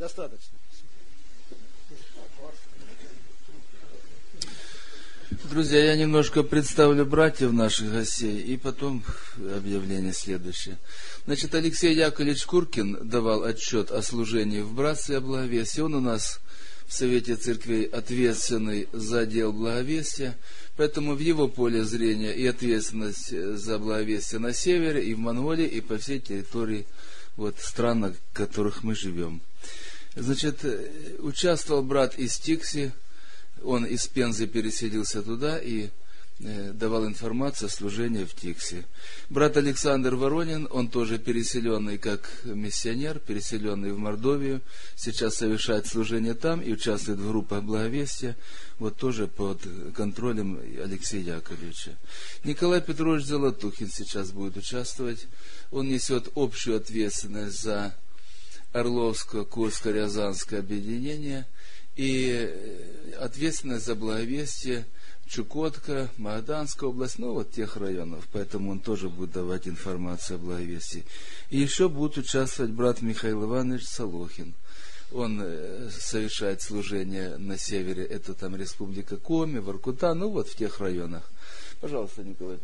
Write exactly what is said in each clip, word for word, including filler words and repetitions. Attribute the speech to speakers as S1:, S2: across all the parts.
S1: Достаточно.
S2: Друзья, я немножко представлю братьев наших гостей, и потом объявление следующее. Значит, Алексей Яковлевич Куркин давал отчет о служении в братстве о благовестии. Он у нас в Совете Церквей ответственный за отдел благовестия, поэтому в его поле зрения и ответственность за благовестие на севере, и в Монголии, и по всей территории вот, стран, в которых мы живем. Значит, участвовал брат из Тикси, он из Пензы переселился туда и э, давал информацию о служении в Тикси. Брат Александр Воронин, он тоже переселенный как миссионер, переселенный в Мордовию, сейчас совершает служение там и участвует в группах благовестия, вот тоже под контролем Алексея Яковлевича. Николай Петрович Золотухин сейчас будет участвовать, он несет общую ответственность за Орловское, Курское, Рязанское объединение и ответственность за благовестие Чукотка, Магаданская область, ну вот тех районов, поэтому он тоже будет давать информацию о благовестии. И еще будет участвовать брат Михаил Иванович Солохин. Он совершает служение на севере, это там Республика Коми, Воркута, ну вот в тех районах. Пожалуйста, Николай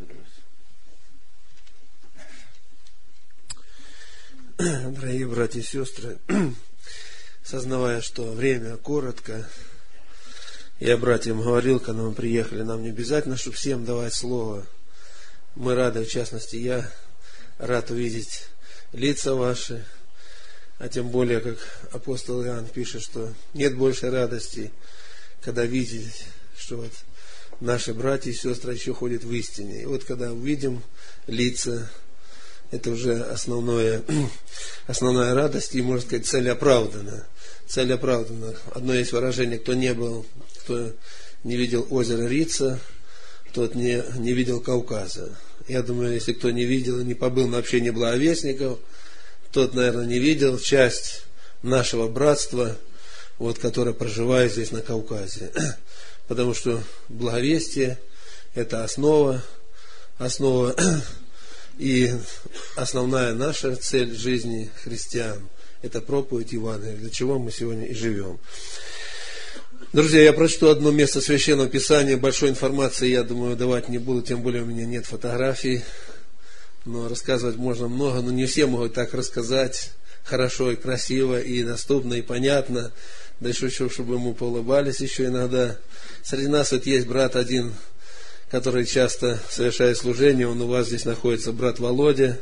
S2: Петрович.
S3: Дорогие братья и сестры, сознавая, что время коротко, я братьям говорил, когда мы приехали, нам не обязательно, чтобы всем давать слово. Мы рады, в частности, я рад увидеть лица ваши, а тем более, как апостол Иоанн пишет, что нет большей радости, когда видеть, что вот наши братья и сестры еще ходят в истине. И вот когда увидим лица, это уже основное, основная радость, и, можно сказать, цель оправдана. Цель оправдана. Одно есть выражение: кто не был, кто не видел озера Рица, тот не, не видел Кавказа. Я думаю, если кто не видел и не побыл на общении благовестников, тот, наверное, не видел часть нашего братства, вот, которое проживает здесь на Кавказе. Потому что благовестие – это основа, основа и основная наша цель жизни христиан – это проповедь Евангелия, для чего мы сегодня и живем. Друзья, я прочту одно место Священного Писания. Большой информации, я думаю, давать не буду, тем более у меня нет фотографий. Но рассказывать можно много, но не все могут так рассказать хорошо и красиво, и доступно, и понятно. Да еще, чтобы ему поулыбались еще иногда. Среди нас вот есть брат один, который часто совершает служение. Он у вас здесь находится, брат Володя,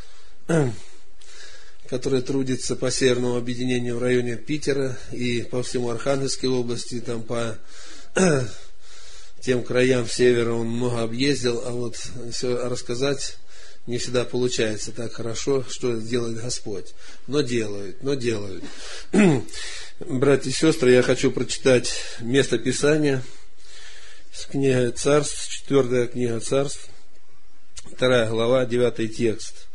S3: который трудится по Северному объединению в районе Питера и по всему Архангельской области, там по тем краям севера он много объездил, а вот все рассказать не всегда получается так хорошо, что делает Господь. Но делают, но делают. Братья и сестры, я хочу прочитать место Писания с книги Царств, четвертая книга Царств, вторая глава, девятый текст.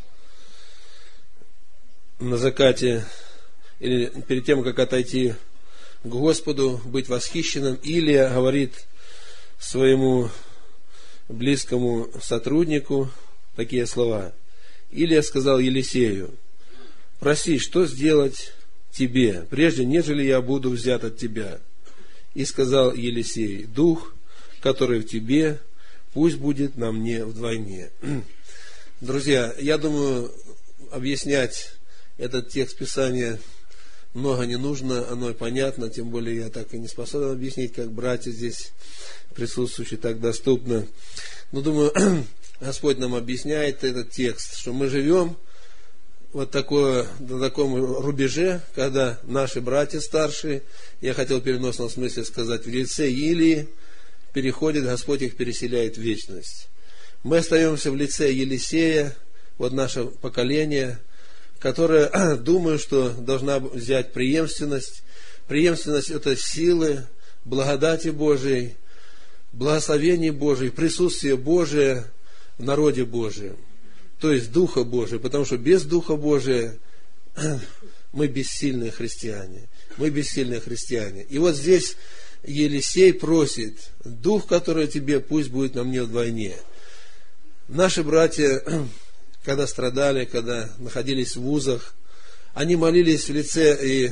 S3: На закате, или перед тем, как отойти к Господу, быть восхищенным, Илия говорит своему близкому сотруднику такие слова. Илия сказал Елисею: проси, что сделать тебе, прежде нежели я буду взят от тебя. И сказал Елисей: дух, который в тебе, пусть будет на мне вдвойне. Друзья, я думаю, объяснять этот текст Писания много не нужно, оно и понятно, тем более я так и не способен объяснить, как братья здесь присутствующие так доступно. Но думаю, Господь нам объясняет этот текст, что мы живем вот такое, на таком рубеже, когда наши братья старшие, я хотел в переносном смысле сказать, в лице Илии переходит, Господь их переселяет в вечность. Мы остаемся в лице Елисея, вот наше поколение, которое, думаю, что должна взять преемственность. Преемственность – это силы, благодати Божией, благословение Божие, присутствие Божие в народе Божием. То есть Духа Божия, потому что без Духа Божия мы бессильные христиане. Мы бессильные христиане. И вот здесь Елисей просит: Дух, который тебе, пусть будет на мне вдвойне. Наши братья, когда страдали, когда находились в вузах, они молились в лице и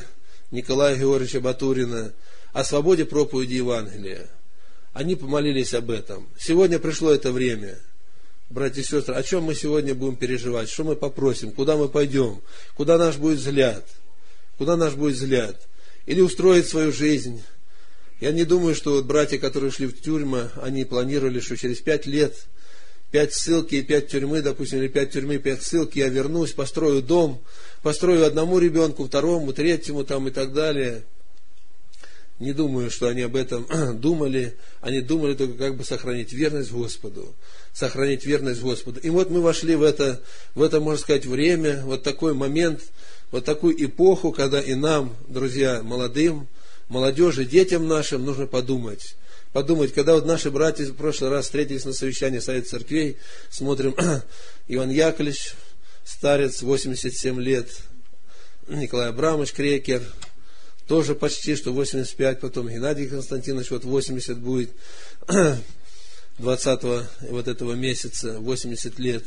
S3: Николая Георгиевича Батурина о свободе проповеди Евангелия. Они помолились об этом. Сегодня пришло это время. Братья и сестры, о чем мы сегодня будем переживать? Что мы попросим? Куда мы пойдем? Куда наш будет взгляд? Куда наш будет взгляд? Или устроить свою жизнь? Я не думаю, что вот братья, которые шли в тюрьмы, они планировали, что через пять лет, пять ссылки и пять тюрьмы, допустим, или пять тюрьмы, пять ссылки, я вернусь, построю дом, построю одному ребенку, второму, третьему там и так далее. Не думаю, что они об этом думали. Они думали только, как бы сохранить верность Господу. Сохранить верность Господу. И вот мы вошли в это, в это, можно сказать, время, вот такой момент, вот такую эпоху, когда и нам, друзья, молодым, молодежи, детям нашим нужно подумать. Подумать, когда вот наши братья в прошлый раз встретились на совещании Совета Церквей, смотрим, Иван Яковлевич, старец, восемьдесят семь лет, Николай Абрамович Крекер, тоже почти что восемьдесят пять, потом Геннадий Константинович, вот восемьдесят будет, двадцатого вот этого месяца, восемьдесят лет,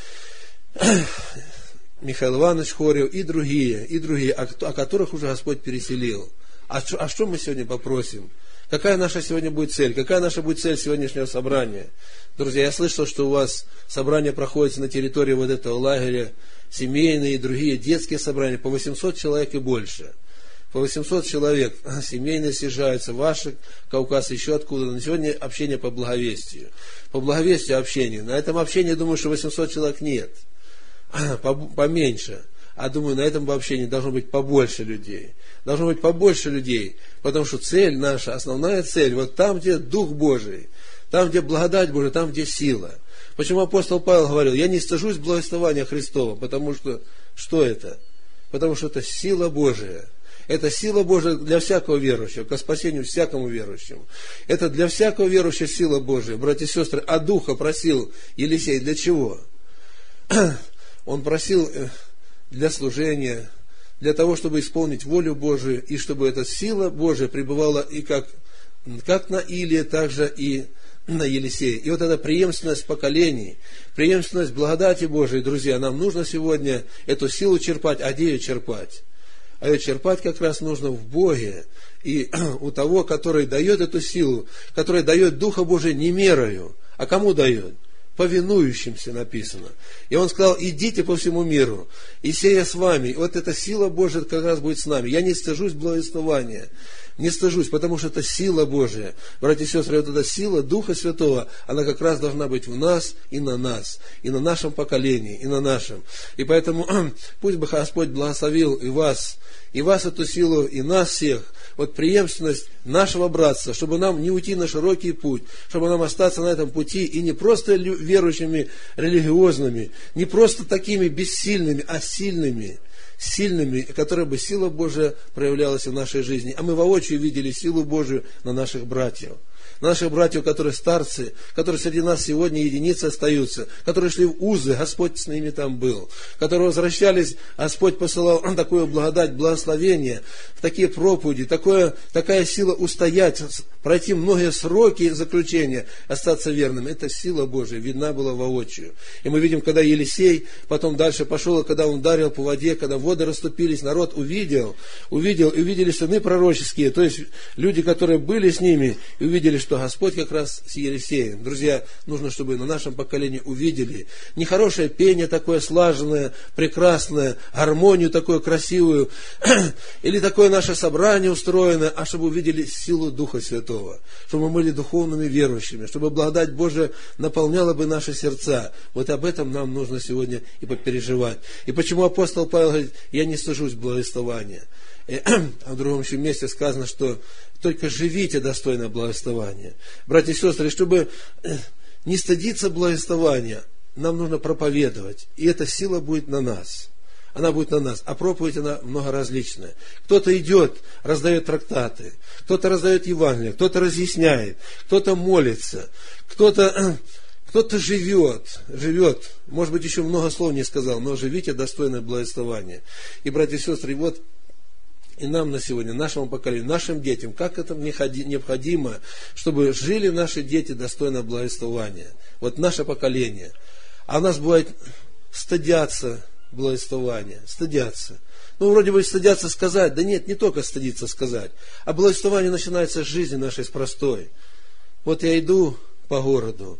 S3: Михаил Иванович Хорев и другие, и другие, о, о которых уже Господь переселил. А что, а что мы сегодня попросим? Какая наша сегодня будет цель? Какая наша будет цель сегодняшнего собрания? Друзья, я слышал, что у вас собрание проходит на территории вот этого лагеря, семейные и другие детские собрания, по восемьсот человек и больше. По восемьсот человек семейные съезжаются, ваши, Кавказ, еще откуда. На сегодня общение по благовестию. По благовестию общение. На этом общении, думаю, что восемьсот человек нет. Поменьше. А думаю, на этом общении должно быть побольше людей. Должно быть побольше людей. Потому что цель наша, основная цель, вот там, где Дух Божий, там, где благодать Божия, там, где сила. Почему апостол Павел говорил, я не стыжусь благовествования Христова, потому что, что это? Потому что это сила Божия. Это сила Божия для всякого верующего, ко спасению всякому верующему. Это для всякого верующего сила Божия. Братья и сестры, а Духа просил Елисей для чего? Он просил для служения, для того, чтобы исполнить волю Божию, и чтобы эта сила Божия пребывала и как, как на Илии, так же и на Елисее. И вот эта преемственность поколений, преемственность благодати Божией, друзья, нам нужно сегодня эту силу черпать, а где ее черпать? А ее черпать как раз нужно в Боге. И у того, который дает эту силу, который дает Духа Божия не мерою. А кому дает? Повинующимся написано. И он сказал, идите по всему миру, и сея с вами. И вот эта сила Божия как раз будет с нами. Я не стыжусь благовествования. Не стыжусь, потому что это сила Божия. Братья и сестры, вот эта сила Духа Святого, она как раз должна быть в нас и на нас, и на нашем поколении, и на нашем. И поэтому пусть бы Господь благословил и вас, и вас эту силу, и нас всех, вот преемственность нашего братства, чтобы нам не уйти на широкий путь, чтобы нам остаться на этом пути и не просто верующими религиозными, не просто такими бессильными, а сильными, сильными, которые бы сила Божия проявлялась в нашей жизни. А мы воочию видели силу Божию на наших братьев. Наших братьев, которые старцы, которые среди нас сегодня единицы остаются, которые шли в узы, Господь с ними там был, которые возвращались, Господь посылал такую благодать, благословение, такие проповеди, такое, такая сила устоять, пройти многие сроки заключения, остаться верным. Эта сила Божия видна была воочию. И мы видим, когда Елисей потом дальше пошел, когда он ударил по воде, когда воды расступились, народ увидел, увидел, и увидели сыны пророческие, то есть люди, которые были с ними, и увидели, что Господь как раз с Елисеем. Друзья, нужно, чтобы на нашем поколении увидели не хорошее пение такое слаженное, прекрасное, гармонию такую красивую, или такое наше собрание устроено, а чтобы увидели силу Духа Святого, чтобы мы были духовными верующими, чтобы благодать Божия наполняла бы наши сердца. Вот об этом нам нужно сегодня и попереживать. И почему апостол Павел говорит, я не стыжусь благовествования. А в другом еще месте сказано, что только живите достойно благовествования. Братья и сестры, чтобы не стыдиться благовествования, нам нужно проповедовать. И эта сила будет на нас. Она будет на нас. А проповедь, она многоразличная. Кто-то идет, раздает трактаты. Кто-то раздает Евангелие. Кто-то разъясняет. Кто-то молится. Кто-то... Кто-то живет, живет, может быть, еще много слов не сказал, но живите достойное благовествования. И, братья и сестры, вот и нам на сегодня, нашему поколению, нашим детям, как это необходимо, чтобы жили наши дети достойно благовествования. Вот наше поколение. А у нас бывает стыдятся благовествования, стыдятся. Ну, вроде бы стыдятся сказать. Да нет, не только стыдиться сказать. А благовествование начинается с жизни нашей, с простой. Вот я иду по городу.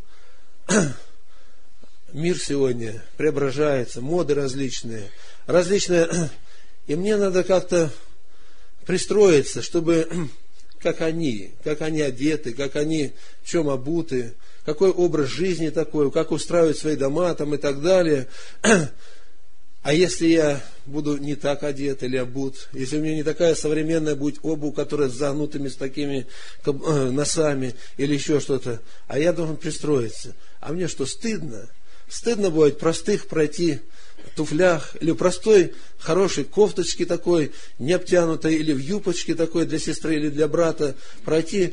S3: Мир сегодня преображается, моды различные. Различные. И мне надо как-то пристроиться, чтобы, как они, как они одеты, как они в чем обуты, какой образ жизни такой, как устраивать свои дома там и так далее. А если я буду не так одет или обут, если у меня не такая современная будет обувь, которая с загнутыми, с такими носами или еще что-то, а я должен пристроиться. А мне что, стыдно? Стыдно будет простых пройти в туфлях или в простой хорошей кофточке такой, не обтянутой, или в юбочке такой для сестры или для брата, пройти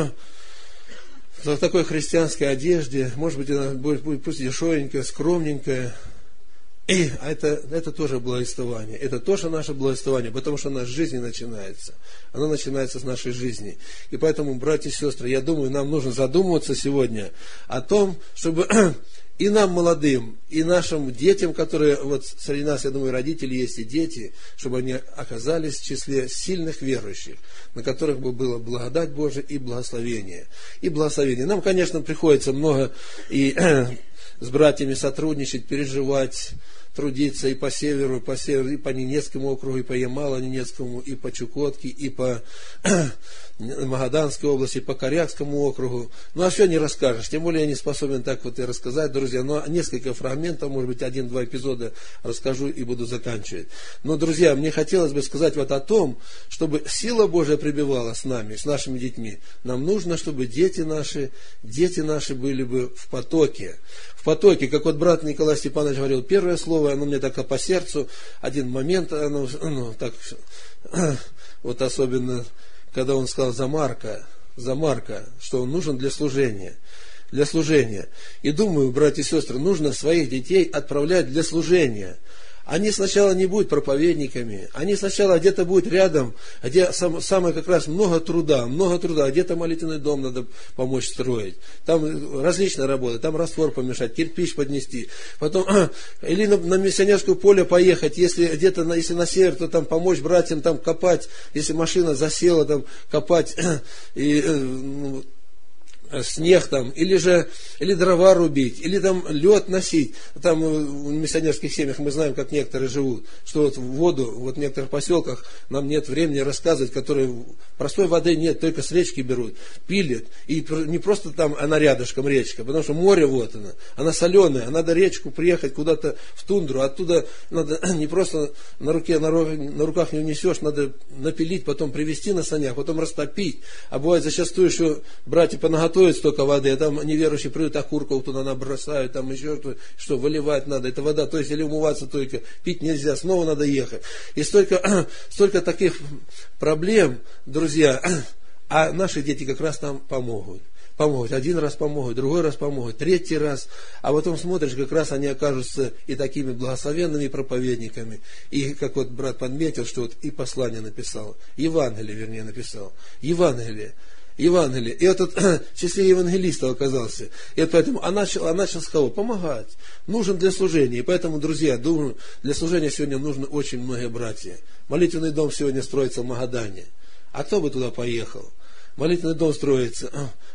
S3: в такой христианской одежде, может быть, она будет, будет пусть дешевенькая, скромненькая. И это, это тоже благовествование. Это тоже наше благовествование, потому что наша жизнь начинается. Она начинается с нашей жизни. И поэтому, братья и сестры, я думаю, нам нужно задумываться сегодня о том, чтобы и нам, молодым, и нашим детям, которые, вот среди нас, я думаю, родители есть и дети, чтобы они оказались в числе сильных верующих, на которых бы была благодать Божия и благословение. И благословение. Нам, конечно, приходится много и с братьями сотрудничать, переживать, трудиться и по северу, и по северу, и по Ненецкому округу, и по Ямало-Ненецкому, и по Чукотке, и по Магаданской области, и по Корякскому округу. Ну, а все не расскажешь. Тем более я не способен так вот и рассказать, друзья. Но несколько фрагментов, может быть, один-два эпизода расскажу и буду заканчивать. Но, друзья, мне хотелось бы сказать вот о том, чтобы сила Божия пребывала с нами, с нашими детьми. Нам нужно, чтобы дети наши, дети наши были бы в потоке. В потоке, как вот брат Николай Степанович говорил, первое слово, оно мне так по сердцу, один момент, оно, оно так, вот особенно, когда он сказал за Марка, за Марка, что он нужен для служения, для служения. И думаю, братья и сестры, нужно своих детей отправлять для служения. Они сначала не будут проповедниками, они сначала где-то будут рядом, где сам, самое как раз много труда, много труда, где-то молитвенный дом надо помочь строить, там различная работа, там раствор помешать, кирпич поднести, потом или на, на миссионерское поле поехать, если где-то, на, если на север, то там помочь братьям там копать, если машина засела, там копать и ну, снег там, или же или дрова рубить, или там лед носить. Там в миссионерских семьях мы знаем, как некоторые живут, что вот в воду, вот в некоторых поселках нам нет времени рассказывать, которые простой воды нет, только с речки берут, пилят, и не просто там она рядышком речка, потому что море вот она, она соленая, надо речку приехать куда-то в тундру, оттуда надо не просто на руке, на, на руках не унесешь, надо напилить, потом привезти на санях, потом растопить, а бывает зачастую, что братья понаготовят столько воды, а там неверующие придут, окурков туда набросают, там еще что, что выливать надо, это вода, то есть или умываться только, пить нельзя, снова надо ехать. И столько, столько таких проблем, друзья, а наши дети как раз нам помогут. Помогут. Один раз помогут, другой раз помогут, третий раз. А потом смотришь, как раз они окажутся и такими благословенными проповедниками. И, как вот брат подметил, что вот и послание написал, Евангелие, вернее, написал. Евангелие. Евангелие. И этот в числе евангелистов оказался. И вот поэтому, а начал, а начал с кого? Помогать. Нужен для служения. И поэтому, друзья, думаю, для служения сегодня нужно очень многие братья. Молитвенный дом сегодня строится в Магадане. А кто бы туда поехал? Молитвенный дом строится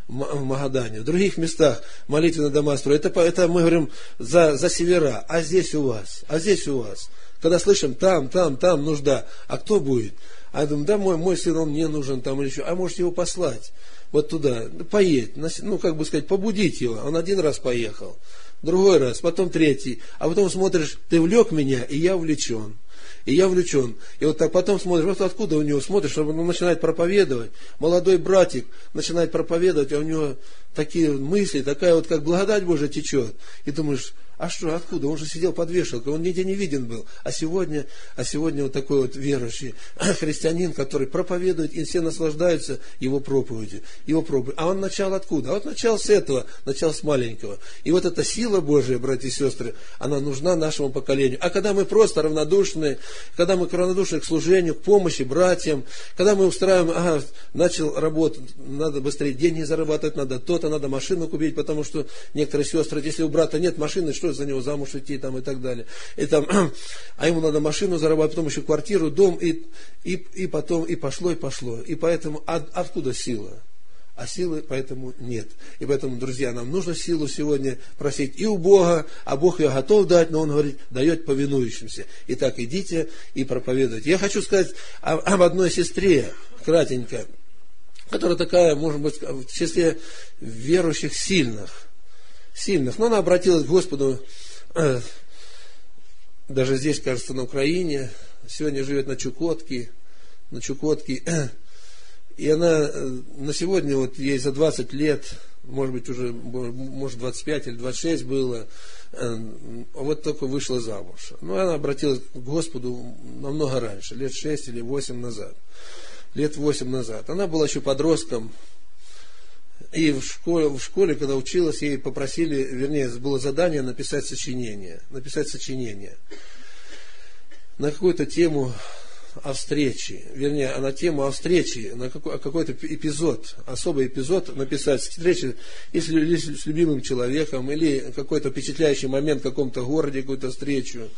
S3: в Магадане. В других местах молитвенные дома строят. Это, это мы говорим за, за севера. А здесь у вас. А здесь у вас. Когда слышим, там, там, там нужда. А кто будет? А я думаю, да, мой, мой сын, он мне нужен там или еще. А можете его послать вот туда, поедь, ну, как бы сказать, побудить его. Он один раз поехал, другой раз, потом третий. А потом смотришь, ты влек меня, и я увлечен. И я влечен. И вот так потом смотришь, вот откуда у него смотришь, он начинает проповедовать. Молодой братик начинает проповедовать, а у него такие мысли, такая вот как благодать Божия течет. И думаешь, а что, откуда? Он же сидел под вешалкой, он нигде не виден был. А сегодня, а сегодня вот такой вот верующий христианин, который проповедует, и все наслаждаются его проповедью. Его проповедью. А он начал откуда? А вот начал с этого, начал с маленького. И вот эта сила Божия, братья и сестры, она нужна нашему поколению. А когда мы просто равнодушны, когда мы равнодушны к служению, к помощи братьям, когда мы устраиваем, ага, начал работать, надо быстрее деньги зарабатывать, надо то-то, надо машину купить, потому что некоторые сестры, если у брата нет машины, что пришлось за него замуж идти там, и так далее. И там, а ему надо машину зарабатывать, потом еще квартиру, дом, и, и, и потом, и пошло, и пошло. И поэтому, от, откуда сила? А силы поэтому нет. И поэтому, друзья, нам нужно силу сегодня просить и у Бога, а Бог ее готов дать, но Он говорит, дает повинующимся. Итак, идите и проповедуйте. Я хочу сказать об, об одной сестре, кратенько, которая такая, может быть, в числе верующих сильных. Сильных. Но она обратилась к Господу, э, даже здесь, кажется, на Украине, сегодня живет на Чукотке, на Чукотке. И она на сегодня, вот ей за двадцать лет, может быть, уже, может, двадцать пять или двадцать шесть было, вот только вышла замуж. Но она обратилась к Господу намного раньше, лет шесть или восемь назад. Лет восемь назад. Она была еще подростком. И в школе, в школе, когда училась, ей попросили, вернее, было задание написать сочинение. Написать сочинение на какую-то тему о встрече, вернее, на тему о встрече, на какой, какой-то эпизод, особый эпизод написать, встречи если, если с любимым человеком, или какой-то впечатляющий момент в каком-то городе, какую-то встречу.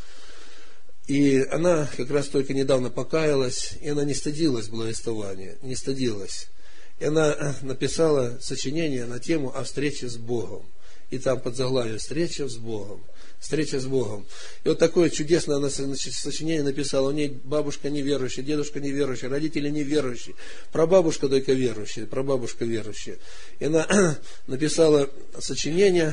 S3: И она как раз только недавно покаялась, и она не стыдилась благовествования, не стыдилась. И она написала сочинение на тему о встрече с Богом. И там под заглавие «Встреча с Богом». Встреча с Богом. И вот такое чудесное она сочинение написала. У нее бабушка неверующая, дедушка неверующий, родители неверующие, прабабушка только верующая, прабабушка верующая. И она написала сочинение,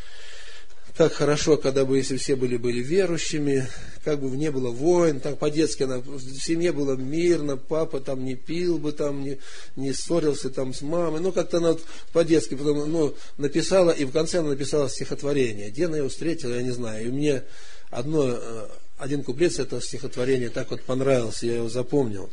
S3: как хорошо, когда бы, если все были, были верующими, как бы не было войн, так по-детски она, в семье было мирно, папа там не пил бы, там не, не ссорился там с мамой, ну как-то она вот по-детски потом, ну, написала, и в конце она написала стихотворение. Где она его встретила, я не знаю. И мне одно, один куплет с этого стихотворения так вот понравился, я его запомнил.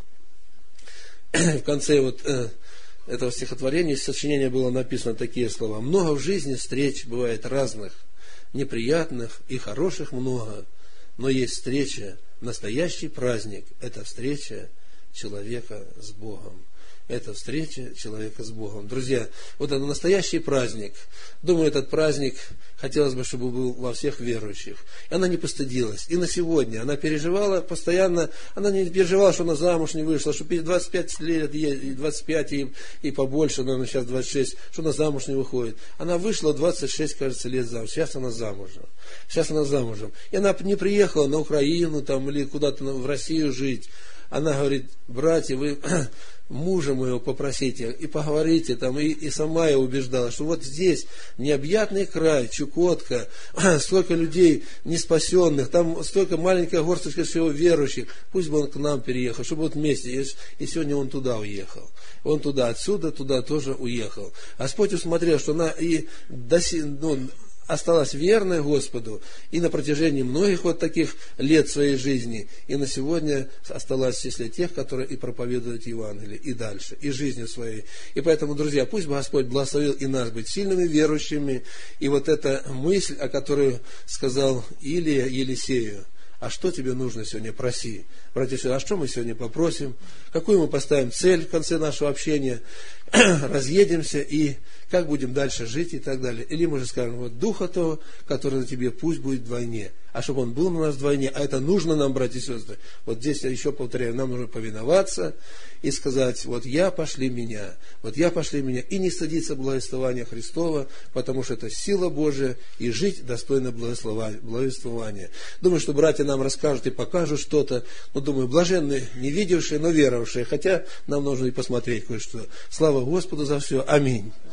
S3: В конце вот этого стихотворения, сочинения было написано такие слова: «Много в жизни встреч бывает разных, неприятных и хороших много, но есть встреча, настоящий праздник, это встреча человека с Богом». Это встреча человека с Богом. Друзья, вот это настоящий праздник. Думаю, этот праздник хотелось бы, чтобы был во всех верующих. И она не постыдилась. И на сегодня она переживала постоянно, она не переживала, что она замуж не вышла, что двадцать пять лет, и двадцать пять и, и побольше, наверное, сейчас двадцать шесть, что она замуж не выходит. Она вышла двадцать шесть, кажется, лет замуж. Сейчас она замужем. Сейчас она замужем. И она не приехала на Украину там, или куда-то в Россию жить. Она говорит: братья, вы мужа моего попросите и поговорите там, и, и сама я убеждала, что вот здесь необъятный край, Чукотка, столько людей неспасенных, там столько маленькая горсточка всего верующих, пусть бы он к нам переехал, чтобы вот вместе, и, и сегодня он туда уехал. Он туда, отсюда, туда тоже уехал. Господь усмотрел, что она и доси, ну, осталась верной Господу и на протяжении многих вот таких лет своей жизни, и на сегодня осталась в числе тех, которые и проповедуют Евангелие, и дальше, и жизнью своей. И поэтому, друзья, пусть Господь благословил и нас быть сильными верующими, и вот эта мысль, о которой сказал Илия Елисею: а что тебе нужно сегодня, проси. Братья и сестры, а что мы сегодня попросим? Какую мы поставим цель в конце нашего общения? Разъедемся и как будем дальше жить и так далее. Или мы же скажем: вот Духа того, который на тебе, пусть будет вдвойне. А чтобы Он был на нас вдвойне, а это нужно нам, братья и сестры. Вот здесь я еще повторяю, нам нужно повиноваться и сказать: вот я, пошли меня, вот я, пошли меня, и не стыдиться благовествования Христова, потому что это сила Божия, и жить достойно благовествования. Думаю, что братья нам расскажут и покажут что-то, но думаю, блаженные, не видевшие, но веровавшие, хотя нам нужно и посмотреть кое-что. Слава Господу за все. Аминь.